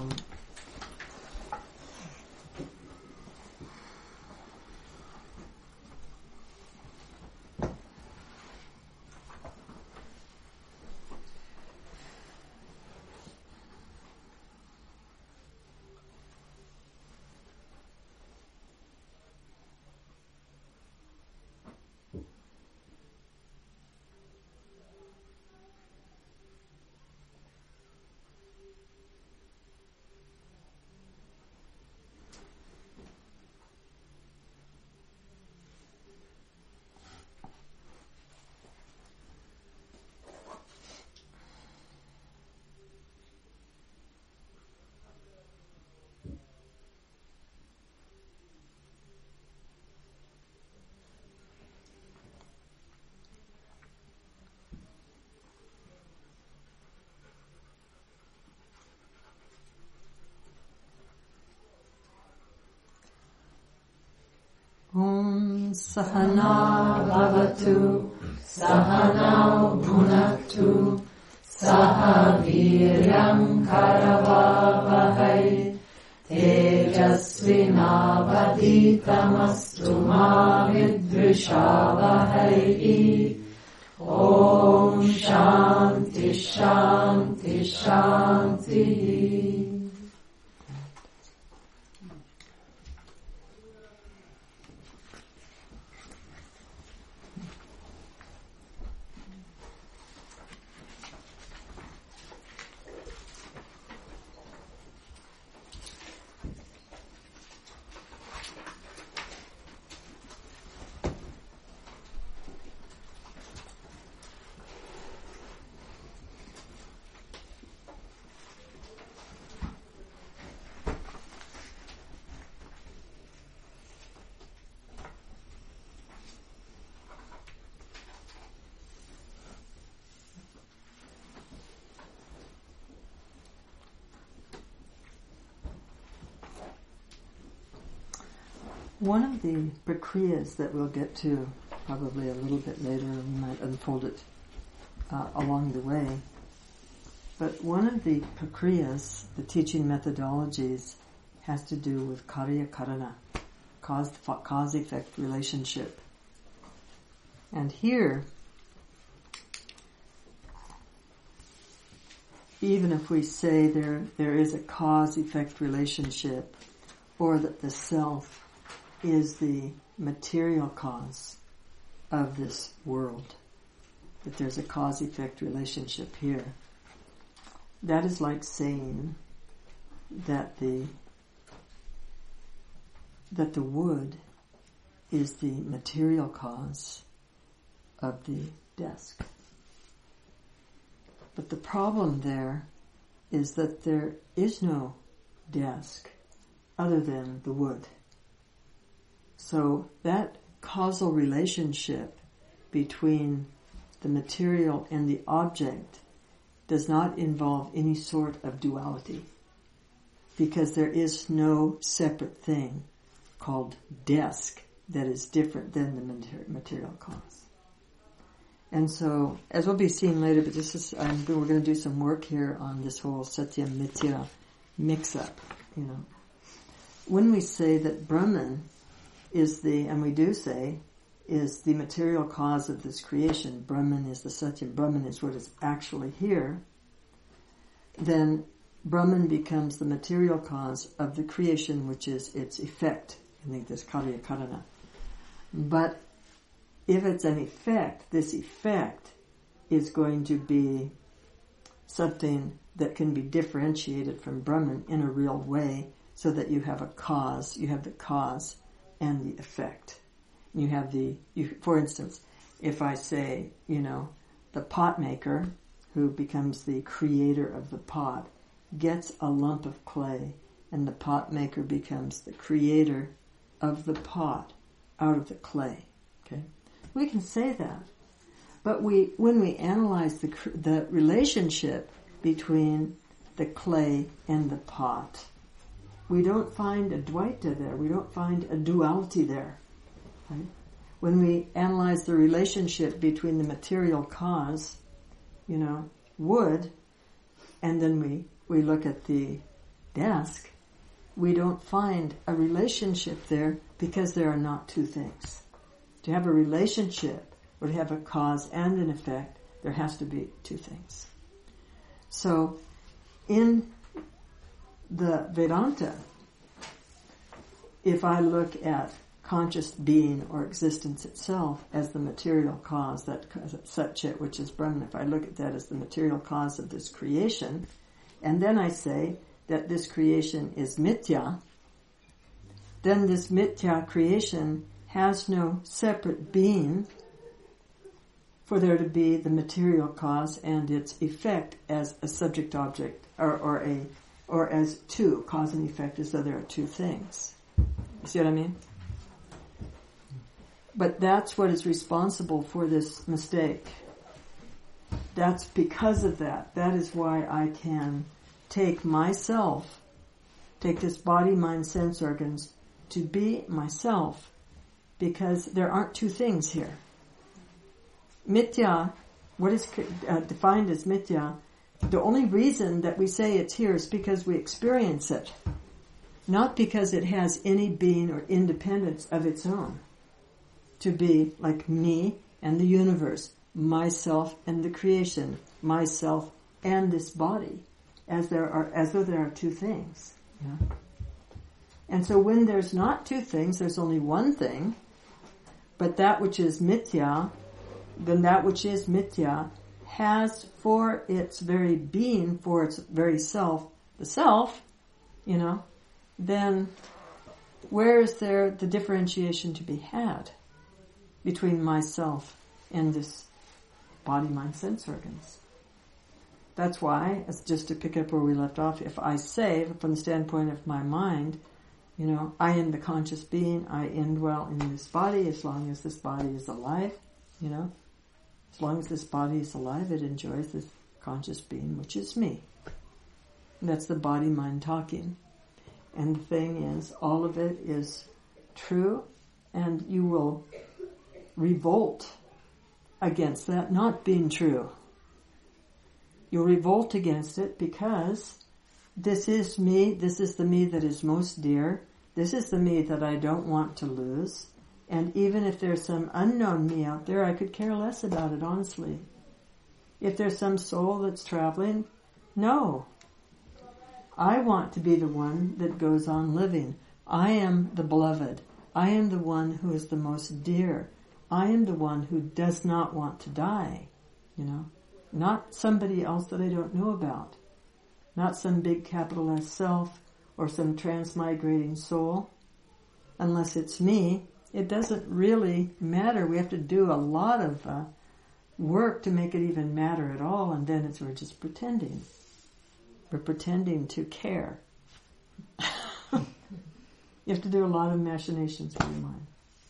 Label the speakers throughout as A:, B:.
A: moment. Om Sahana Bhavatu Sahanau Bhunaktu Saha Viryam Karavavahai Tejasvinavaditamastu ma vidvishavahai. Om Shanti Shanti Shanti. One of the prakriyas that we'll get to probably a little bit later, we might unfold it along the way, but one of the prakriyas, the teaching methodologies, has to do with karya karana, cause-effect relationship. And here, even if we say there is a cause-effect relationship, or that the self is the material cause of this world, that there's a cause-effect relationship here, that is like saying that the wood is the material cause of the desk. But the problem there is that there is no desk other than the wood. So that causal relationship between the material and the object does not involve any sort of duality, because there is no separate thing called desk that is different than the material cause. And so, as we'll be seeing later, but we're going to do some work here on this whole Satya Mithya mix-up. When we say that Brahman is and we do say, is the material cause of this creation, Brahman is the Satya, Brahman is what is actually here, then Brahman becomes the material cause of the creation, which is its effect. I think this karya karana. But if it's an effect, this effect is going to be something that can be differentiated from Brahman in a real way, so that you have a cause, you have the cause and the effect. You have for instance, if I say, the pot maker, who becomes the creator of the pot, gets a lump of clay, and the pot maker becomes the creator of the pot out of the clay. Okay, we can say that, but when we analyze the relationship between the clay and the pot, we don't find a dvaita there. We don't find a duality there. Right? When we analyze the relationship between the material cause, wood, and then we look at the desk, we don't find a relationship there because there are not two things. To have a relationship or to have a cause and an effect, there has to be two things. So in the Vedanta, if I look at conscious being or existence itself as the material cause, that Satchit, which is Brahman, if I look at that as the material cause of this creation, and then I say that this creation is mithya, then this mithya creation has no separate being for there to be the material cause and its effect as a subject object, or as two, cause and effect, as though there are two things. You see what I mean? But that's what is responsible for this mistake. That's because of that. That is why I can take myself, take this body, mind, sense organs, to be myself, because there aren't two things here. Mithya, what is defined as mithya, the only reason that we say it's here is because we experience it, not because it has any being or independence of its own. To be like me and the universe, myself and the creation, myself and this body, as though there are two things. Yeah? And so when there's not two things, there's only one thing, but that which is mithya, then that which is mithya has for its very being, for its very self, the self, then where is there the differentiation to be had between myself and this body, mind, sense organs? That's why, as just to pick up where we left off, if I say, from the standpoint of my mind, I am the conscious being, I indwell in this body as long as this body is alive, as long as this body is alive, it enjoys this conscious being, which is me. And that's the body, mind talking. And the thing is, all of it is true, and you will revolt against that not being true. You'll revolt against it because this is me, this is the me that is most dear, this is the me that I don't want to lose, and even if there's some unknown me out there, I could care less about it, honestly. If there's some soul that's traveling, no. I want to be the one that goes on living. I am the beloved. I am the one who is the most dear. I am the one who does not want to die, Not somebody else that I don't know about. Not some big capital S self or some transmigrating soul. Unless it's me, it doesn't really matter. We have to do a lot of work to make it even matter at all, and then we're just pretending. We're pretending to care. You have to do a lot of machinations with your mind.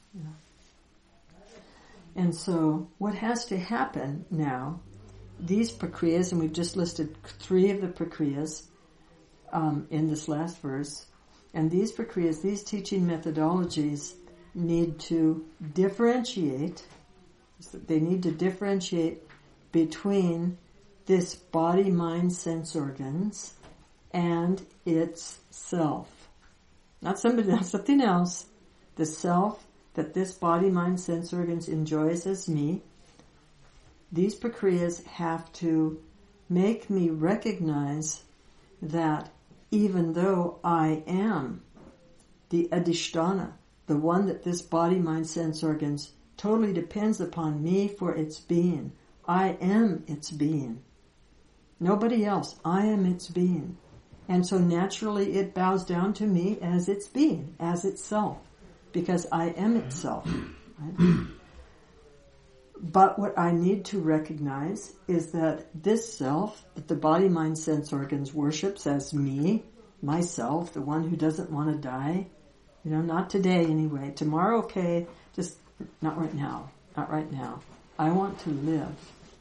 A: And so what has to happen now, these prakriyas, and we've just listed 3 of the prakriyas in this last verse, and these prakriyas, these teaching methodologies need to differentiate, they need to differentiate between this body, mind, sense organs and its self. Not something else. The self that this body, mind, sense organs enjoys as me. These prakriyas have to make me recognize that even though I am the adhisthana, the one that this body, mind, sense organs totally depends upon me for its being, I am its being. Nobody else. I am its being. And so naturally it bows down to me as its being, as itself, because I am itself. Right? But what I need to recognize is that this self, that the body, mind, sense organs worships as me, myself, the one who doesn't want to die, not today anyway. Tomorrow, okay, just not right now. Not right now. I want to live.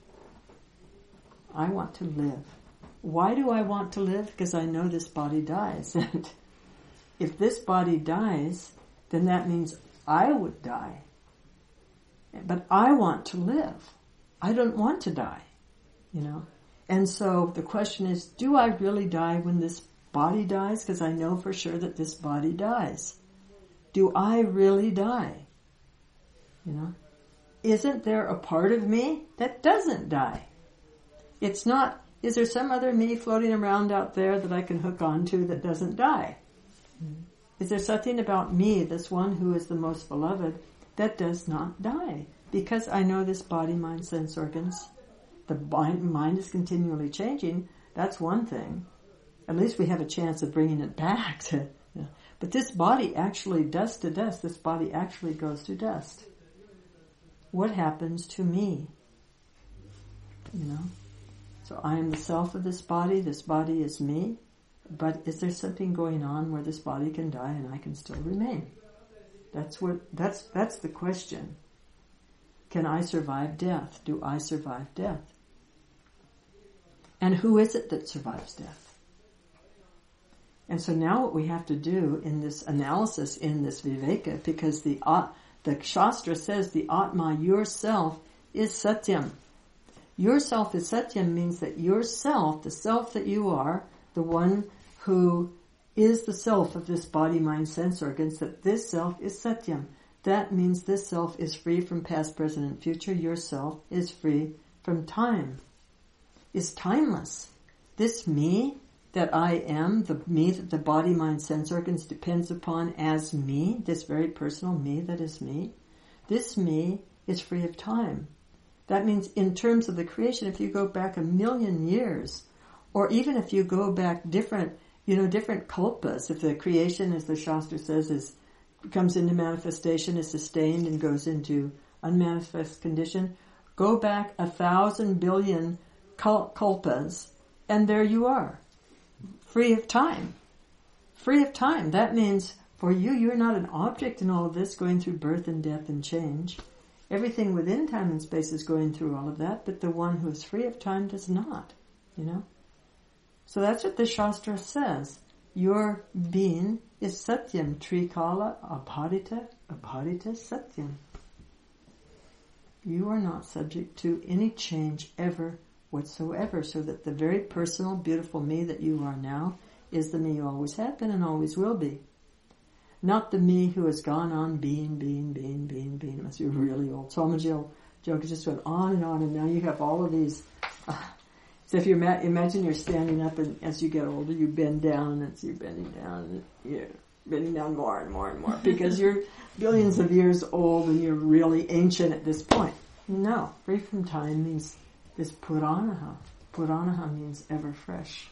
A: I want to live. Why do I want to live? Because I know this body dies. And if this body dies, then that means I would die. But I want to live. I don't want to die, And so the question is, do I really die when this body dies? Because I know for sure that this body dies. Do I really die? Isn't there a part of me that doesn't die? It's not, is there some other me floating around out there that I can hook onto that doesn't die? Is there something about me, this one who is the most beloved, that does not die? Because I know this body, mind, sense organs, the mind is continually changing. That's one thing. At least we have a chance of bringing it back to, but this body actually, dust to dust, this body actually goes to dust. What happens to me? So I am the self of this body is me, but is there something going on where this body can die and I can still remain? That's the question. Can I survive death? Do I survive death? And who is it that survives death? And so now what we have to do in this analysis, in this viveka, because the Shastra says the Atma, yourself, is Satyam. Yourself is Satyam means that yourself, the self that you are, the one who is the self of this body, mind, sense organs, that this self is Satyam. That means this self is free from past, present, and future. Yourself is free from time, is timeless. This me that I am, the me that the body, mind, sense organs depends upon as me, this very personal me that is me, this me is free of time. That means in terms of the creation, if you go back 1,000,000 years, or even if you go back different kalpas, if the creation, as the Shastra says, comes into manifestation, is sustained and goes into unmanifest condition, go back 1,000 billion kalpas, and there you are. Free of time. Free of time. That means for you, you're not an object in all of this going through birth and death and change. Everything within time and space is going through all of that, but the one who is free of time does not, So that's what the Shastra says. Your being is Satyam. Trikala abhadita Satyam. You are not subject to any change ever whatsoever, so that the very personal, beautiful me that you are now is the me you always have been and always will be. Not the me who has gone on being. It must be really old. Swamiji joke just went on, and now you have all of these. So if you imagine you're standing up, and as you get older, you bend down, and so you're bending down, and you're bending down more and more and more, because you're billions of years old and you're really ancient at this point. No, free from time means this puranaha. Puranaha means ever fresh.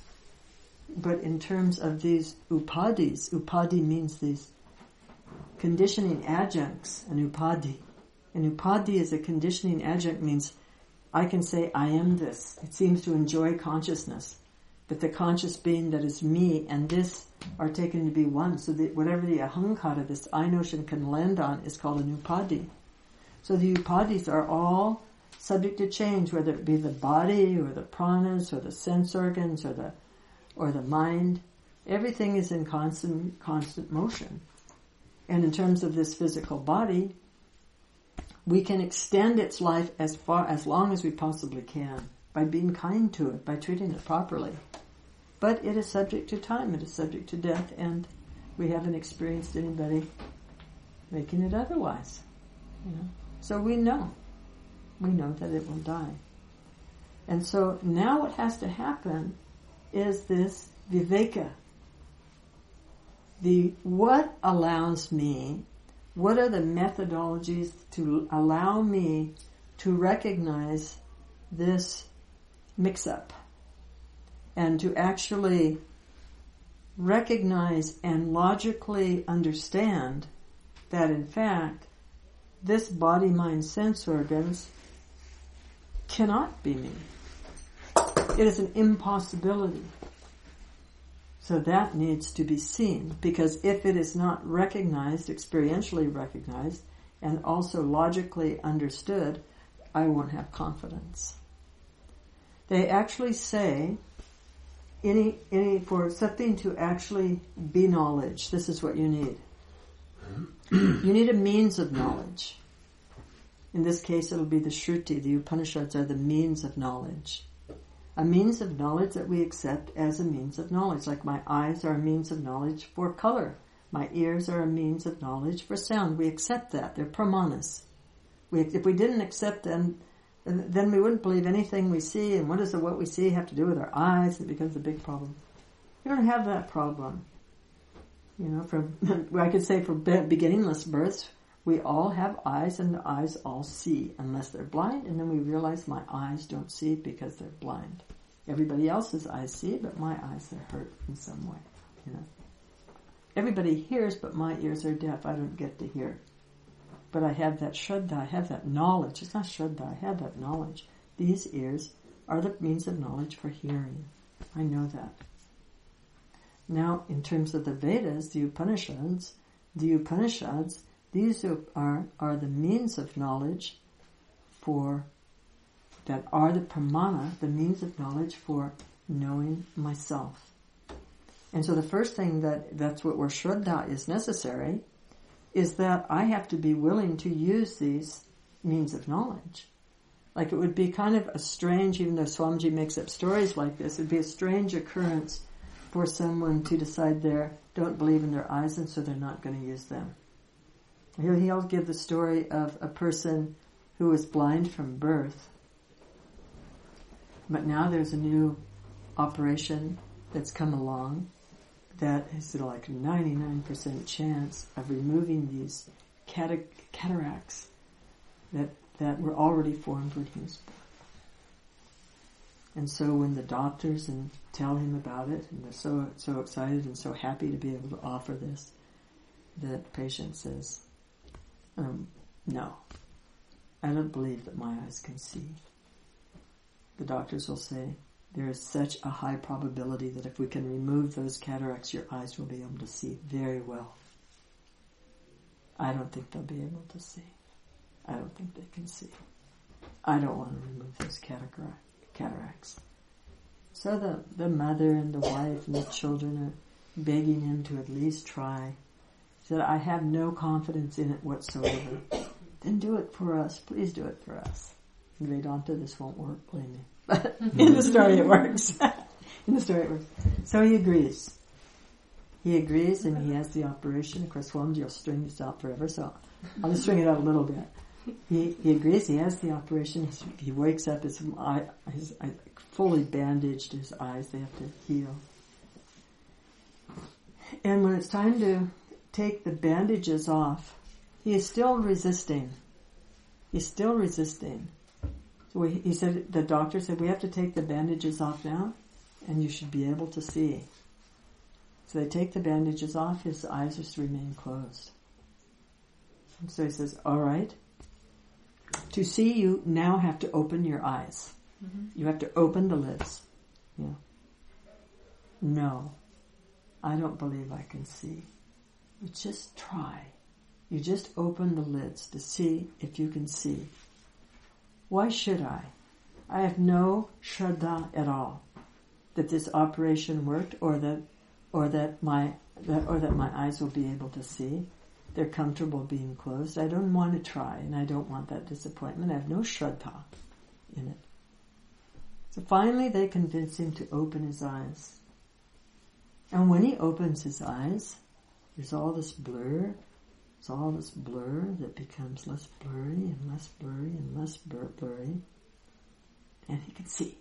A: But in terms of these upadis, upadi means these conditioning adjuncts, an upadi. An upadi is a conditioning adjunct, means I can say I am this. It seems to enjoy consciousness. But the conscious being that is me and this are taken to be one. So that whatever the ahankara, this I notion, can land on is called an upadi. So the upadis are all subject to change, whether it be the body or the pranas or the sense organs or the mind. Everything is in constant motion. And in terms of this physical body, we can extend its life as long as we possibly can by being kind to it, by treating it properly. But it is subject to time, it is subject to death, and we haven't experienced anybody making it otherwise. So we know that it will die. And so now what has to happen is this viveka. What allows me, what are the methodologies to allow me to recognize this mix-up and to actually recognize and logically understand that in fact this body, mind, sense organs cannot be me. It is an impossibility. So that needs to be seen, because if it is not recognized, experientially recognized, and also logically understood, I won't have confidence. They actually say, for something to actually be knowledge, this is what you need. You need a means of knowledge. In this case, it'll be the Shruti. The Upanishads are the means of knowledge. A means of knowledge that we accept as a means of knowledge. Like my eyes are a means of knowledge for color. My ears are a means of knowledge for sound. We accept that. They're pramanas. If we didn't accept them, then we wouldn't believe anything we see. And what does what we see have to do with our eyes? It becomes a big problem. We don't have that problem. I could say for beginningless births, we all have eyes and the eyes all see, unless they're blind, and then we realize my eyes don't see because they're blind. Everybody else's eyes see, but my eyes are hurt in some way. Everybody hears, but my ears are deaf. I don't get to hear. But I have that shraddha, I have that knowledge. It's not shraddha, I have that knowledge. These ears are the means of knowledge for hearing. I know that. Now, in terms of the Vedas, the Upanishads, these are the means of knowledge that are the pramana, the means of knowledge for knowing myself. And so the first thing that's where shraddha is necessary, is that I have to be willing to use these means of knowledge. Like it would be kind of a strange, even though Swamiji makes up stories like this, it'd be a strange occurrence for someone to decide they don't believe in their eyes and so they're not going to use them. Here he'll give the story of a person who was blind from birth, but now there's a new operation that's come along that is like 99% chance of removing these cataracts that were already formed when he was born. And so when the doctors tell him about it, and they're so excited and so happy to be able to offer this, the patient says, no, I don't believe that my eyes can see. The doctors will say, there is such a high probability that if we can remove those cataracts, your eyes will be able to see very well. I don't think they'll be able to see. I don't think they can see. I don't want to remove those cataracts. So the mother and the wife and the children are begging him to at least try. He said, I have no confidence in it whatsoever. Then do it for us. Please do it for us. In Vedanta, this won't work, believe me. But in the story it works. So he agrees. He agrees and he has the operation. Of course, Swamiji will string this out forever, so I'll just string it out a little bit. He agrees, he has the operation. He wakes up, his fully bandaged, his eyes, they have to heal. And when it's time to take the bandages off, he is still resisting. So he said, the doctor said, we have to take the bandages off now, and you should be able to see. So they take the bandages off, his eyes just remain closed. And so he says, all right, to see you now have to open your eyes. Mm-hmm. You have to open the lids. Yeah. No, I don't believe I can see. You just try. You just open the lids to see if you can see. Why should I? I have no shraddha at all that this operation worked, or that my eyes will be able to see. They're comfortable being closed. I don't want to try, and I don't want that disappointment. I have no shraddha in it. So finally they convince him to open his eyes. And when he opens his eyes, there's all this blur. It's all this blur that becomes less blurry and less blurry and less blurry. And he can see.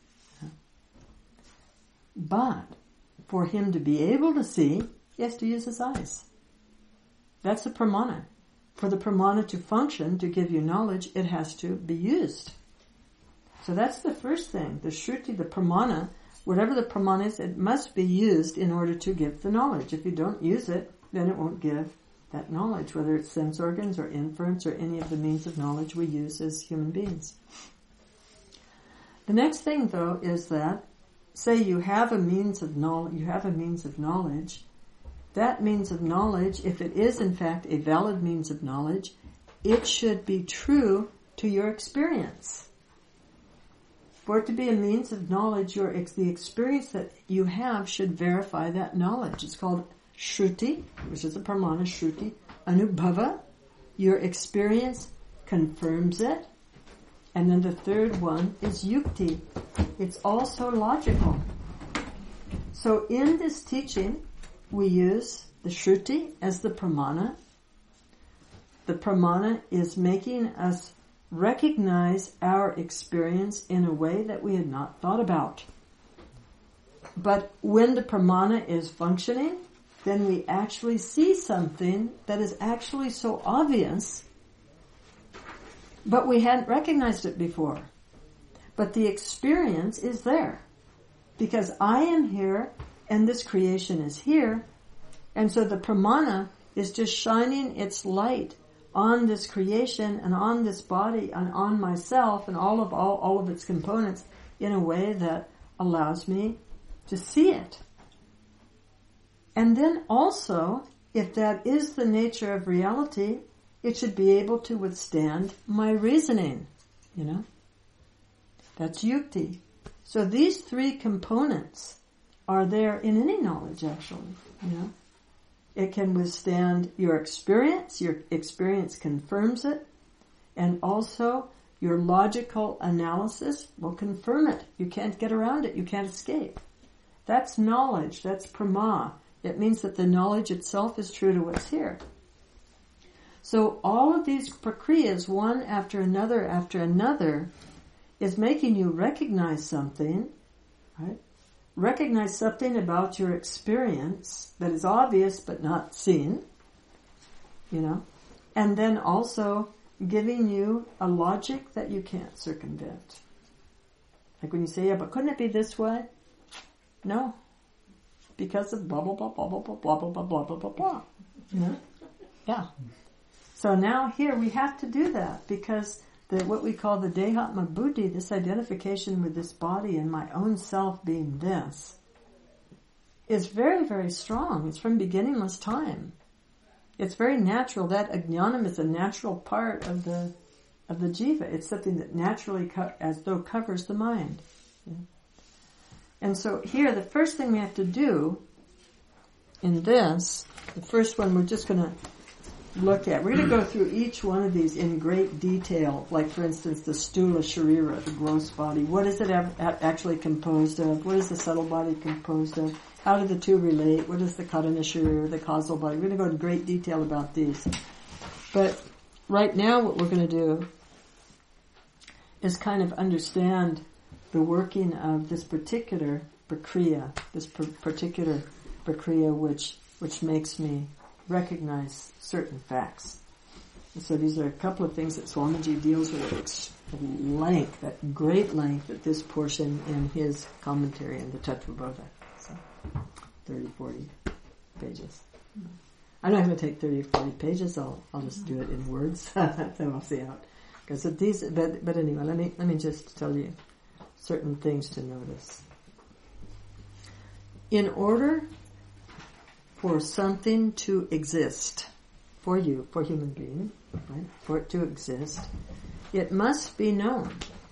A: But for him to be able to see, he has to use his eyes. That's the pramana. For the pramana to function, to give you knowledge, it has to be used. So that's the first thing. The shruti, the pramana, whatever the pramana is, it must be used in order to give the knowledge. If you don't use it, then it won't give that knowledge, whether it's sense organs or inference or any of the means of knowledge we use as human beings. The next thing, though, is that, say you have a means of knowledge, that means of knowledge, if it is in fact a valid means of knowledge, it should be true to your experience. For it to be a means of knowledge, the experience that you have should verify that knowledge. It's called shruti, which is a pramana, shruti. Anubhava, your experience confirms it. And then the third one is yukti. It's also logical. So in this teaching, we use the Shruti as the pramana. The pramana is making us recognize our experience in a way that we had not thought about. But when the pramana is functioning, then we actually see something that is actually so obvious, but we hadn't recognized it before. But the experience is there, because I am here and this creation is here, and so the pramana is just shining its light on this creation and on this body and on myself and all of its components in a way that allows me to see it. And then also, if that is the nature of reality, it should be able to withstand my reasoning, That's yukti. So these three components are there in any knowledge, actually, It can withstand your experience confirms it, and also your logical analysis will confirm it. You can't get around it, you can't escape. That's knowledge, that's prama. It means that the knowledge itself is true to what's here. So all of these prakriyas, one after another, is making you recognize something, right? Recognize something about your experience that is obvious but not seen, and then also giving you a logic that you can't circumvent. Like when you say, but couldn't it be this way? No. Because of blah, blah, blah, blah, blah, blah, blah, blah, blah, blah, blah, blah. Yeah. So now here we have to do that because what we call the dehatma buddhi, this identification with this body and my own self being this, is very, very strong. It's from beginningless time. It's very natural. That ajnanam is a natural part of the jiva. It's something that naturally, as though, covers the mind. And so here, the first thing we have to do in this, the first one we're just going to look at. We're going to go through each one of these in great detail, like for instance the stula sharira, the gross body. What is it actually composed of? What is the subtle body composed of? How do the two relate? What is the karana sharira, the causal body? We're going to go in great detail about these. But right now what we're going to do is kind of understand the working of this particular prakriya, which makes me recognize certain facts. And so these are a couple of things that Swamiji deals with at length, at great length, at this portion in his commentary in the Tattvabodha. So 30, 40 pages. I'm not going to take 30 or 40 pages. I'll just do it in words. Then I'll see how. Because these, but anyway, let me just tell you certain things to notice. In order for something to exist, for you, for human being, right? For it to exist, it must be known.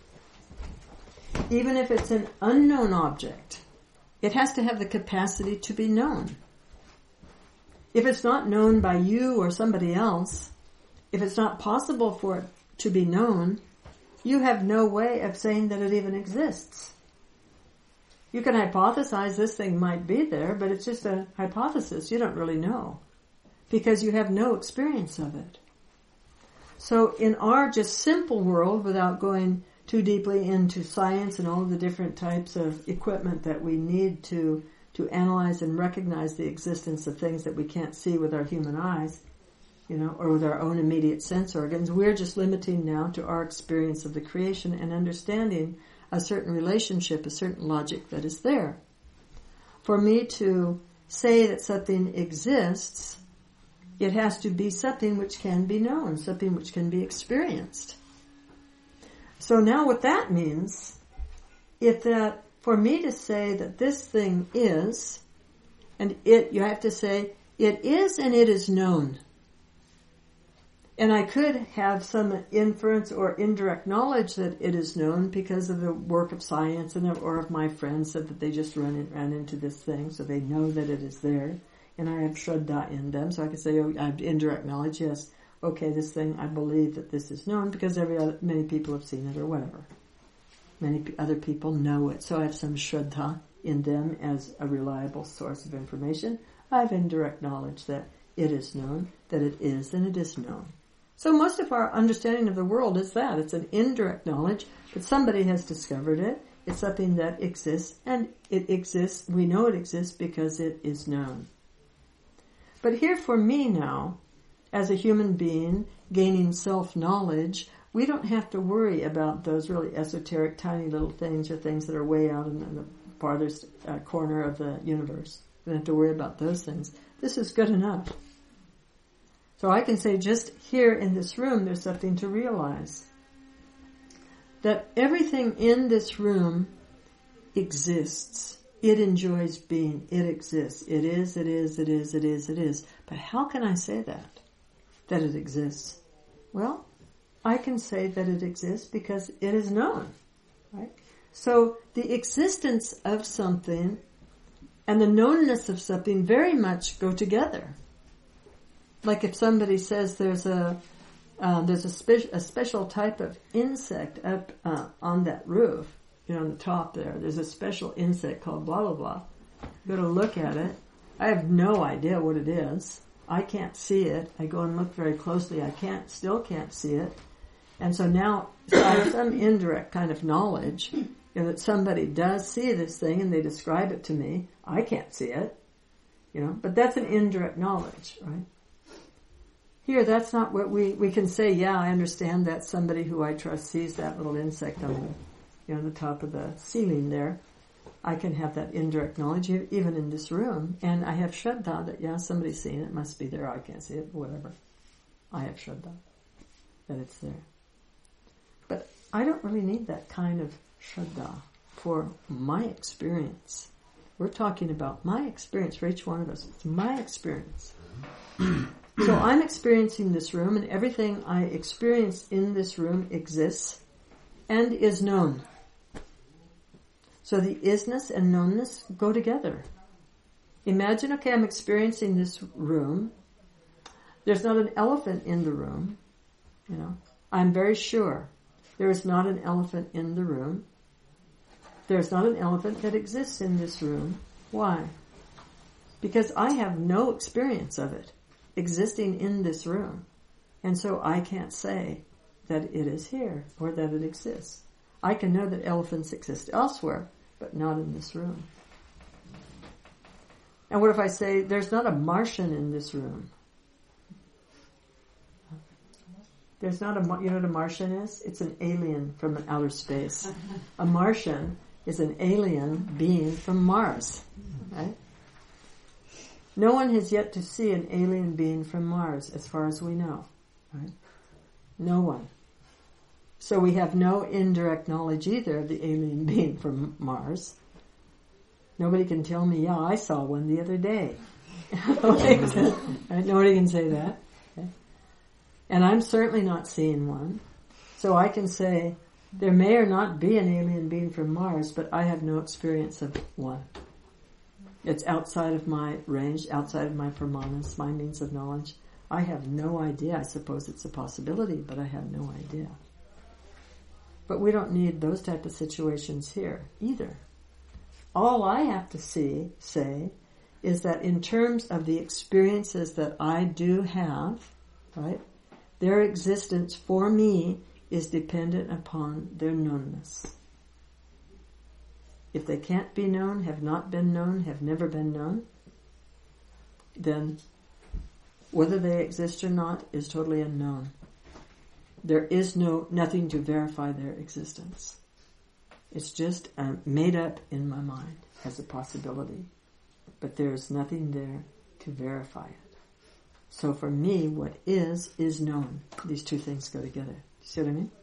A: Even if it's an unknown object, it has to have the capacity to be known. If it's not known by you or somebody else, if it's not possible for it to be known, you have no way of saying that it even exists. You can hypothesize this thing might be there, but it's just a hypothesis. You don't really know because you have no experience of it. So in our just simple world, without going too deeply into science and all of the different types of equipment that we need to analyze and recognize the existence of things that we can't see with our human eyes, or with our own immediate sense organs, we're just limiting now to our experience of the creation and understanding a certain relationship, a certain logic that is there. For me to say that something exists, it has to be something which can be known, something which can be experienced. So now what that means, if that, for me to say that this thing is, and you have to say, it is and it is known. And I could have some inference or indirect knowledge that it is known because of the work of science or of my friends said that they just ran into this thing, so they know that it is there. And I have shraddha in them, so I can say, I have indirect knowledge, yes. okay, this thing, I believe that this is known because many people have seen it or whatever. Many other people know it. So I have some shraddha in them as a reliable source of information. I have indirect knowledge that it is known, that it is, and it is known. So most of our understanding of the world is that. It's an indirect knowledge, but somebody has discovered it. It's something that exists, and it exists. We know it exists because it is known. But here for me now, as a human being, gaining self-knowledge, we don't have to worry about those really esoteric, tiny little things or things that are way out in the farthest corner of the universe. We don't have to worry about those things. This is good enough. So I can say just here in this room, there's something to realize. That everything in this room exists. It enjoys being. It exists. It is, it is, it is, it is, it is. But how can I say that? That it exists? Well, I can say that it exists because it is known. Right? So the existence of something and the knownness of something very much go together. Like if somebody says there's a special type of insect up on that roof, on the top there. There's a special insect called blah, blah, blah. Go to look at it. I have no idea what it is. I can't see it. I go and look very closely. I still can't see it. And so now I have some indirect kind of knowledge that somebody does see this thing and they describe it to me. I can't see it, but that's an indirect knowledge, right? Here, that's not what we can say, yeah, I understand that somebody who I trust sees that little insect on the top of the ceiling there. I can have that indirect knowledge even in this room. And I have shraddha that, yeah, somebody's seen it, must be there, I can't see it, whatever. I have shraddha that it's there. But I don't really need that kind of shraddha for my experience. We're talking about my experience for each one of us. It's my experience. So I'm experiencing this room, and everything I experience in this room exists and is known. So the isness and knownness go together. Imagine, okay, I'm experiencing this room. There's not an elephant in the room. I'm very sure there is not an elephant in the room. There's not an elephant that exists in this room. Why? Because I have no experience of it existing in this room. And so I can't say that it is here or that it exists. I can know that elephants exist elsewhere, but not in this room. And what if I say there's not a Martian in this room? There's not you know what a Martian is? It's an alien from outer space. A Martian is an alien being from Mars, right? No one has yet to see an alien being from Mars, as far as we know, right? No one. So we have no indirect knowledge either of the alien being from Mars. Nobody can tell me, yeah, I saw one the other day. Right? Nobody can say that. Okay? And I'm certainly not seeing one. So I can say, there may or not be an alien being from Mars, but I have no experience of one. It's outside of my range, outside of my pramanas, my means of knowledge. I have no idea. I suppose it's a possibility, but I have no idea. But we don't need those type of situations here either. All I have to say is that in terms of the experiences that I do have, right, their existence for me is dependent upon their knownness. If they can't be known, have not been known, have never been known, then whether they exist or not is totally unknown. There is nothing to verify their existence. It's just made up in my mind as a possibility. But there's nothing there to verify it. So for me, what is known. These two things go together. See what I mean?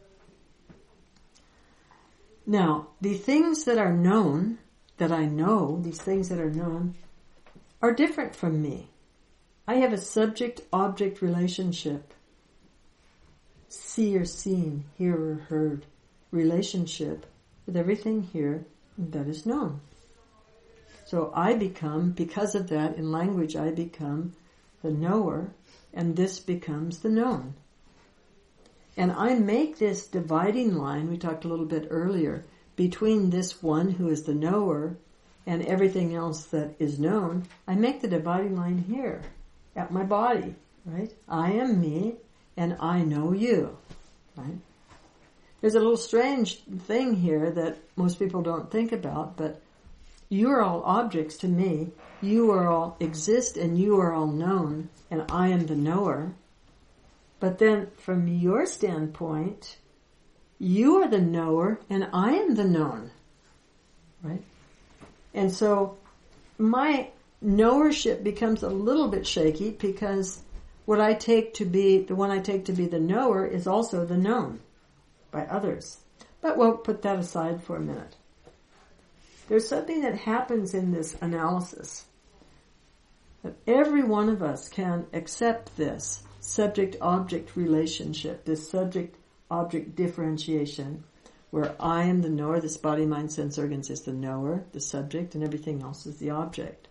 A: Now, the things that are known, that I know, these things that are known, are different from me. I have a subject-object relationship. See or seen, hear or heard relationship with everything here that is known. So I become, because of that, in language I become the knower and this becomes the known. And I make this dividing line, we talked a little bit earlier, between this one who is the knower and everything else that is known. I make the dividing line here, at my body, right? I am me, and I know you, right? There's a little strange thing here that most people don't think about, but you are all objects to me. You are all exist and you are all known, and I am the knower. But then from your standpoint, you are the knower and I am the known, right? And so my knowership becomes a little bit shaky because what I take to be, the one I take to be the knower is also the known by others. But we'll put that aside for a minute. There's something that happens in this analysis that every one of us can accept this subject-object relationship, this subject-object differentiation, where I am the knower, this body, mind, sense, organs is the knower, the subject, and everything else is the object.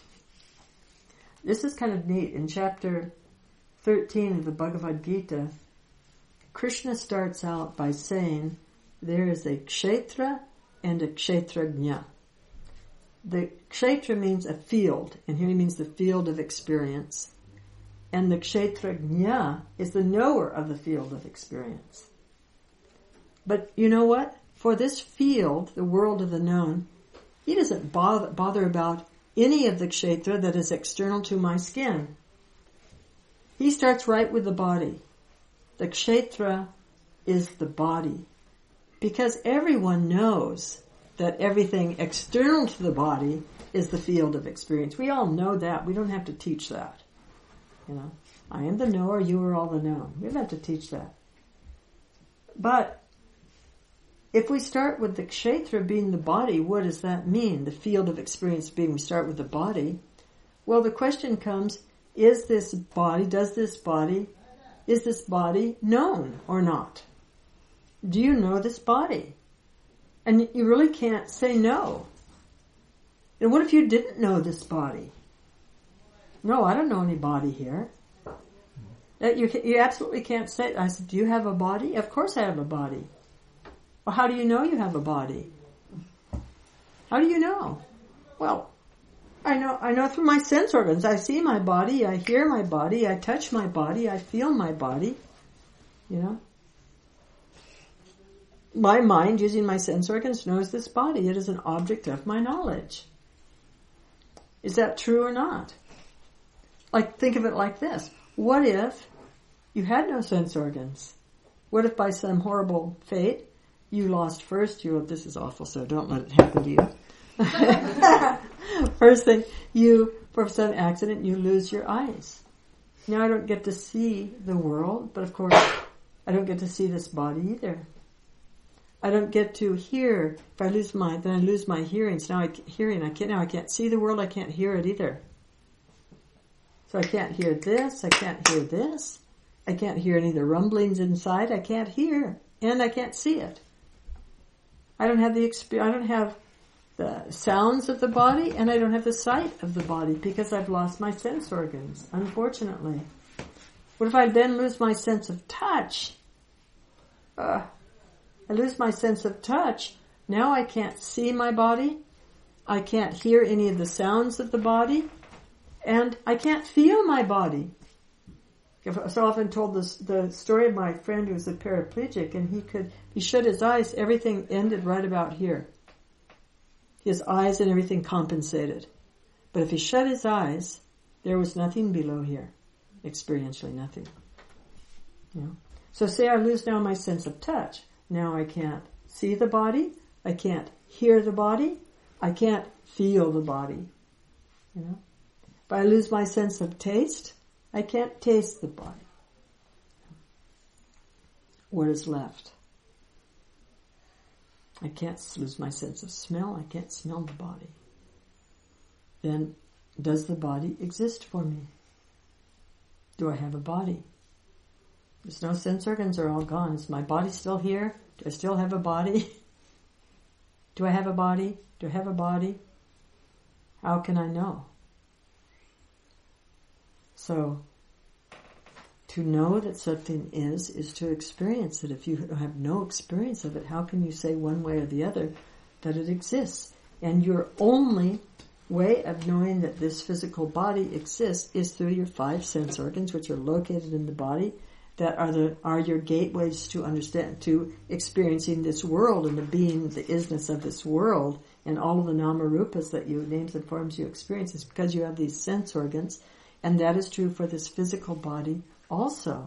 A: This is kind of neat. In chapter 13 of the Bhagavad Gita, Krishna starts out by saying there is a kshetra and a kshetrajna. The kshetra means a field, and here he means the field of experience. And the kshetrajna is the knower of the field of experience. But you know what? For this field, the world of the known, he doesn't bother about any of the kshetra that is external to my skin. He starts right with the body. The kshetra is the body. Because everyone knows that everything external to the body is the field of experience. We all know that. We don't have to teach that. You know, I am the knower, you are all the known. We don't have to teach that. But if we start with the kshetra being the body, what does that mean? The field of experience being, we start with the body. Well, the question comes, is this body known or not? Do you know this body? And you really can't say no. And what if you didn't know this body? No, I don't know any body here. You absolutely can't say. I said, do you have a body? Of course I have a body. Well, how do you know you have a body? How do you know? Well, I know through my sense organs. I see my body, I hear my body, I touch my body, I feel my body. You know? My mind, using my sense organs, knows this body. It is an object of my knowledge. Is that true or not? Like, think of it like this. What if you had no sense organs? What if by some horrible fate you lost first? This is awful, so don't let it happen to you. First thing, for some accident, you lose your eyes. Now I don't get to see the world, but of course, I don't get to see this body either. I don't get to hear. If I lose then I lose my hearing. So now I can't see the world. I can't hear it either. So I can't hear this. I can't hear this. I can't hear any of the rumblings inside. I can't hear, and I can't see it. I don't have the sounds of the body, and I don't have the sight of the body because I've lost my sense organs, unfortunately. What if I then lose my sense of touch? I lose my sense of touch. Now I can't see my body. I can't hear any of the sounds of the body. And I can't feel my body. I've so often told the story of my friend who was a paraplegic, and he shut his eyes, everything ended right about here. His eyes and everything compensated. But if he shut his eyes, there was nothing below here. Experientially nothing. You know? So say I lose now my sense of touch. Now I can't see the body. I can't hear the body. I can't feel the body. You know? If I lose my sense of taste, I can't taste the body. What is left? I can't lose my sense of smell. I can't smell the body. Then, does the body exist for me? Do I have a body? There's no sense organs are all gone. Is my body still here? Do I still have a body? Do I have a body? Do I have a body? How can I know? So, To know that something is to experience it. If you have no experience of it, how can you say one way or the other that it exists? And your only way of knowing that this physical body exists is through your 5 sense organs, which are located in the body, that are your gateways to understand, to experiencing this world and the being, the isness of this world, and all of the nama-rupas that you, names and forms you experience, is because you have these sense organs, and that is true for this physical body also.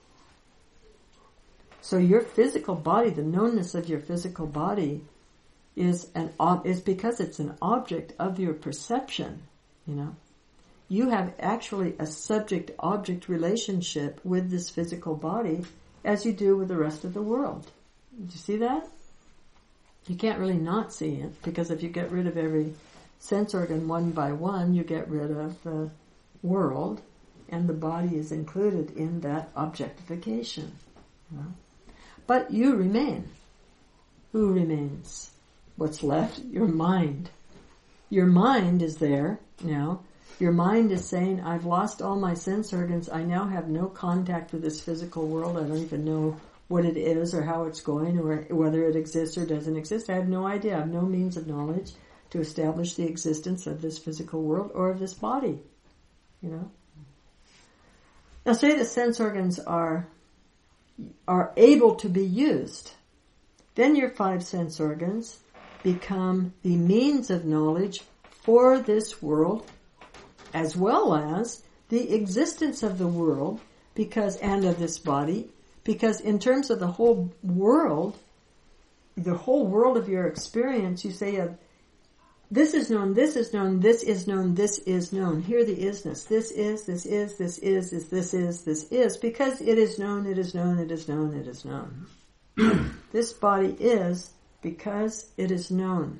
A: So your physical body, the knownness of your physical body, is because it's an object of your perception, You have actually a subject-object relationship with this physical body as you do with the rest of the world. Did you see that? You can't really not see it, because if you get rid of every sense organ one by one, you get rid of the world, and the body is included in that objectification. But you remain. Who remains? What's left? Your mind. Your mind is there now. Your mind is saying, I've lost all my sense organs. I now have no contact with this physical world. I don't even know what it is or how it's going or whether it exists or doesn't exist. I have no idea. I have no means of knowledge to establish the existence of this physical world or of this body. Now say the sense organs are able to be used. Then your 5 sense organs become the means of knowledge for this world, as well as the existence of the world, and of this body, because in terms of the whole world of your experience, you say, this is known, this is known, this is known, this is known. Hear the isness. This is, because it is known, it is known, it is known, it is known. This body is because it is known.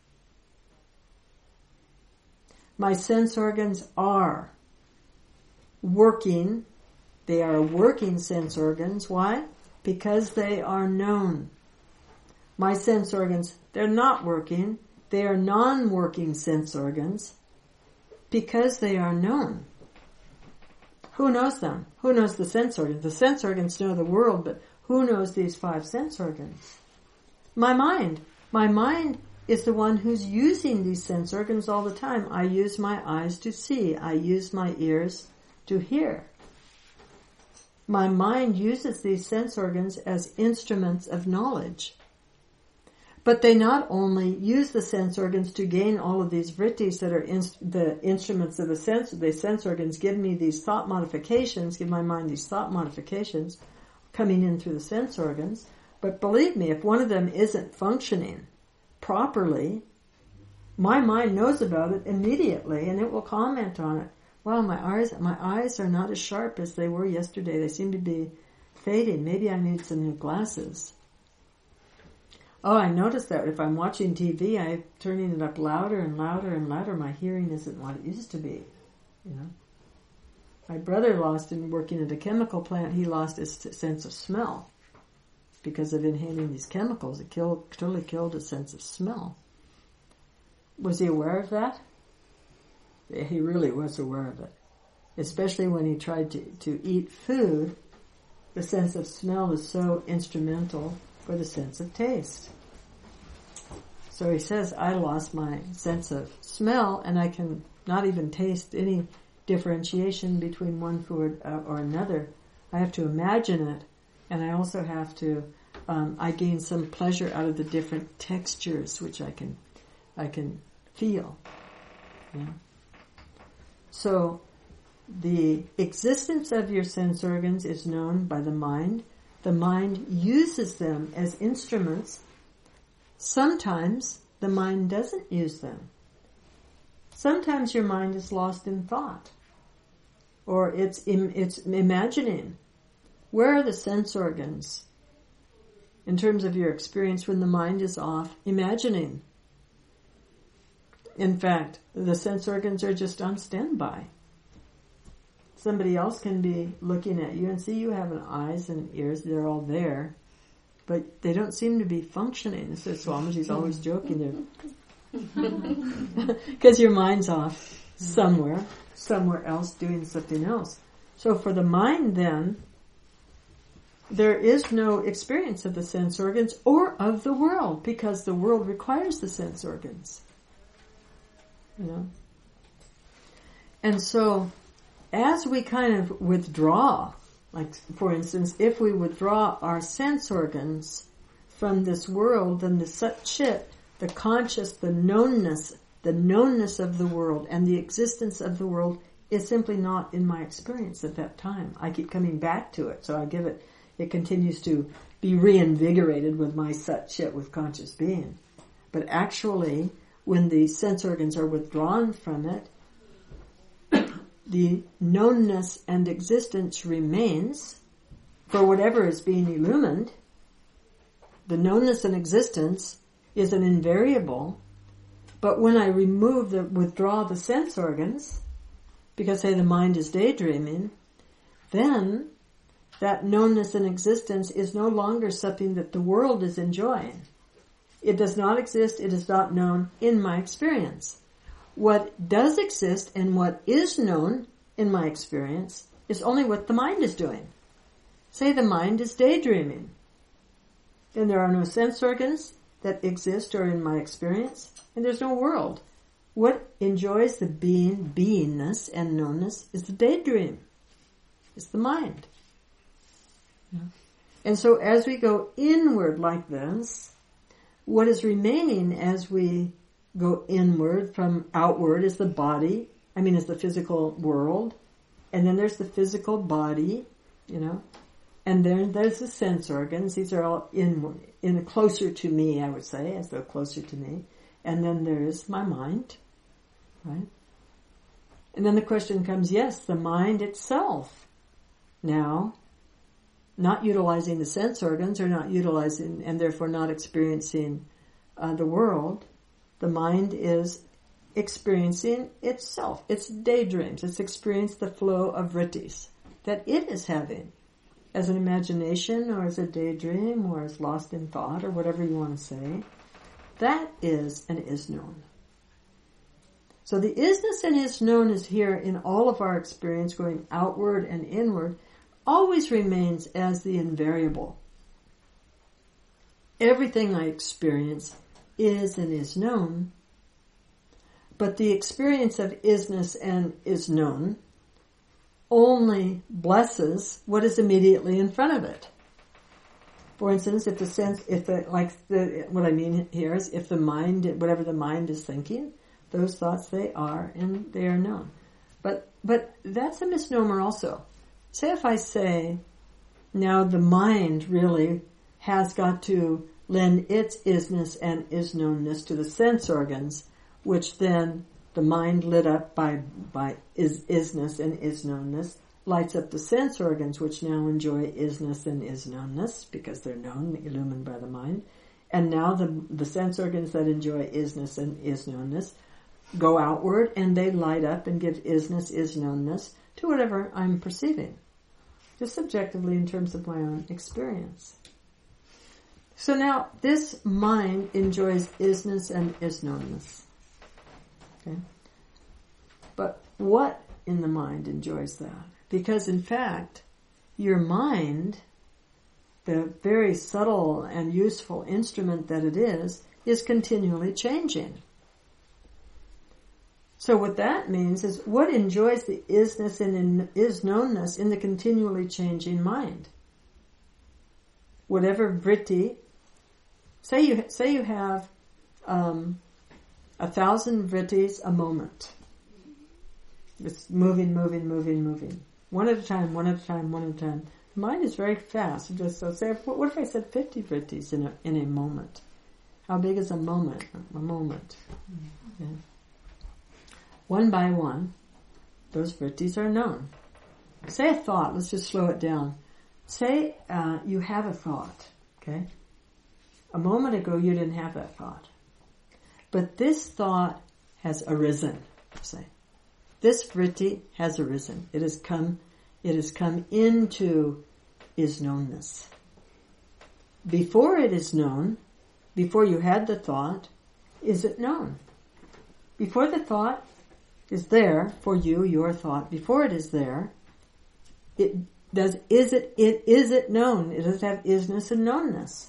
A: My sense organs are working. They are working sense organs. Why? Because they are known. My sense organs, they're not working. They are non-working sense organs because they are known. Who knows them? Who knows the sense organs? The sense organs know the world, but who knows these 5 sense organs? My mind. My mind is the one who's using these sense organs all the time. I use my eyes to see. I use my ears to hear. My mind uses these sense organs as instruments of knowledge. But they not only use the sense organs to gain all of these vrittis that are the instruments of the sense organs give me these thought modifications, give my mind these thought modifications coming in through the sense organs. But believe me, if one of them isn't functioning properly, my mind knows about it immediately and it will comment on it. Well, my eyes are not as sharp as they were yesterday. They seem to be fading. Maybe I need some new glasses. Oh, I noticed that if I'm watching TV, I'm turning it up louder and louder and louder. My hearing isn't what it used to be, My brother lost, in working at a chemical plant, he lost his sense of smell because of inhaling these chemicals. It totally killed his sense of smell. Was he aware of that? He really was aware of it. Especially when he tried to eat food, the sense of smell is so instrumental for the sense of taste. So he says, I lost my sense of smell and I can not even taste any differentiation between one food or another. I have to imagine it, and I also have to, I gain some pleasure out of the different textures which I can feel. So the existence of your sense organs is known by the mind. The mind uses them as instruments. Sometimes the mind doesn't use them. Sometimes your mind is lost in thought, or it's imagining. Where are the sense organs in terms of your experience when the mind is off imagining? In fact, the sense organs are just on standby. Somebody else can be looking at you and see you have eyes and ears, they're all there, but they don't seem to be functioning. So Swamiji's always joking there. Because your mind's off somewhere else doing something else. So for the mind then, there is no experience of the sense organs or of the world, because the world requires the sense organs. You know? And so, as we kind of withdraw, like for instance, if we withdraw our sense organs from this world, then the Sat Chit, the conscious, the knownness of the world and the existence of the world is simply not in my experience at that time. I keep coming back to it, so I give it, it continues to be reinvigorated with my Sat Chit, with conscious being. But actually, when the sense organs are withdrawn from it, the knownness and existence remains for whatever is being illumined. The knownness and existence is an invariable, but when I withdraw the sense organs, because say the mind is daydreaming, then that knownness and existence is no longer something that the world is enjoying. It does not exist, it is not known in my experience. What does exist and what is known in my experience is only what the mind is doing. Say the mind is daydreaming. Then there are no sense organs that exist or in my experience, and there's no world. What enjoys the beingness and knownness is the daydream. It's the mind. Yeah. And so as we go inward like this, what is remaining as we go inward from outward is the body, is the physical world, and then there's the physical body, and then there's the sense organs. These are all in closer to me, I would say, as though closer to me. And then there's my mind, right? And then the question comes, yes, the mind itself. Now, not utilizing the sense organs or not utilizing, and therefore not experiencing the world, the mind is experiencing itself, its daydreams. It's experienced the flow of vrittis that it is having as an imagination or as a daydream or as lost in thought or whatever you want to say. That is and is known. So the isness and is known is here in all of our experience going outward and inward, always remains as the invariable. Everything I experience is and is known, but the experience of isness and is known only blesses what is immediately in front of it. For instance, what I mean here is if the mind, whatever the mind is thinking, those thoughts they are known. But that's a misnomer also. Say if I say, now the mind really has got to lend its isness and is knownness to the sense organs, which then the mind lit up by isness and is knownness lights up the sense organs, which now enjoy isness and is knownness because they're known, illumined by the mind. And now the sense organs that enjoy isness and is knownness go outward and they light up and give isness, is knownness to whatever I'm perceiving, just subjectively in terms of my own experience. So now this mind enjoys isness and is knownness. Okay? But what in the mind enjoys that? Because in fact, your mind, the very subtle and useful instrument that it is continually changing. So what that means is what enjoys the isness and is knownness in the continually changing mind. Whatever vritti, say you have 1,000 vrittis a moment. It's moving. One at a time. The mind is very fast. What if I said 50 vrittis in a moment? How big is a moment? A moment. Okay. One by one, those vrittis are known. Say a thought. Let's just slow it down. Say you have a thought. Okay. A moment ago you didn't have that thought. But this thought has arisen, say. This vritti has arisen. It has come into is knownness. Before it is known, before you had the thought, is it known? Before the thought is there for you, your thought, before it is there, Is it known? It does have isness and knownness.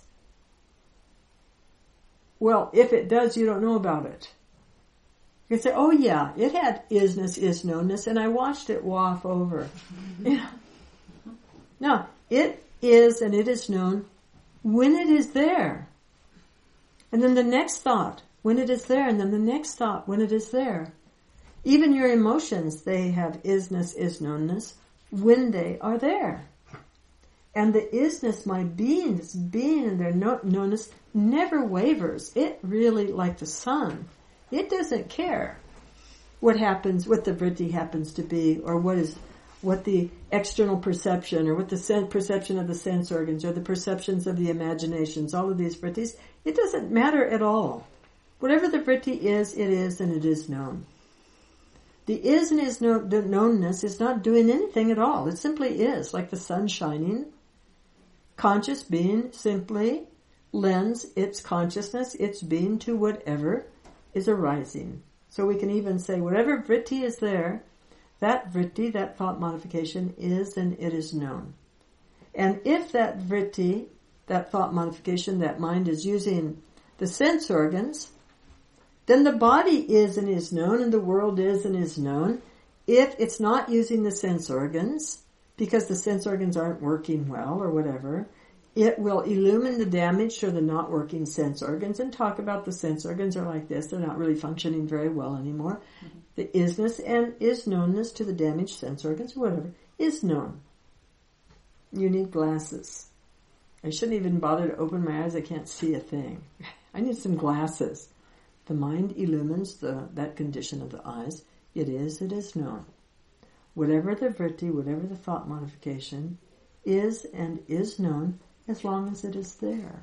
A: Well, if it does, you don't know about it. You can say, oh yeah, it had isness, is knownness, and I watched it waft over. Yeah. No, it is and it is known when it is there. And then the next thought, when it is there, and then the next thought, when it is there. Even your emotions, they have isness, is knownness, when they are there. And the isness, my being, this being and their knownness, never wavers. It really, like the sun, it doesn't care what happens, what the vritti happens to be, or what the external perception, or what the perception of the sense organs, or the perceptions of the imaginations, all of these vrittis, it doesn't matter at all. Whatever the vritti is, it is, and it is known. The is and is knownness is not doing anything at all. It simply is, like the sun shining. Conscious being simply lends its consciousness, its being, to whatever is arising. So we can even say whatever vritti is there, that vritti, that thought modification, is and it is known. And if that vritti, that thought modification, that mind is using the sense organs, then the body is and is known, and the world is and is known. If it's not using the sense organs, because the sense organs aren't working well or whatever, it will illumine the damaged or the not working sense organs and talk about the sense organs are like this, they're not really functioning very well anymore. Mm-hmm. The isness and is knownness to the damaged sense organs, whatever, is known. You need glasses. I shouldn't even bother to open my eyes, I can't see a thing. I need some glasses. The mind illumines that condition of the eyes. It is known. Whatever the vritti, whatever the thought modification, is and is known as long as it is there.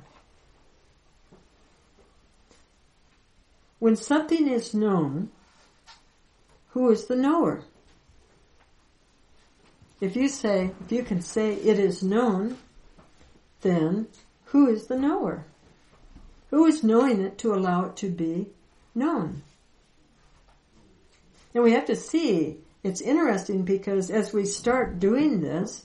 A: When something is known, who is the knower? If you can say it is known, then who is the knower? Who is knowing it to allow it to be known? And we have to see, it's interesting because as we start doing this,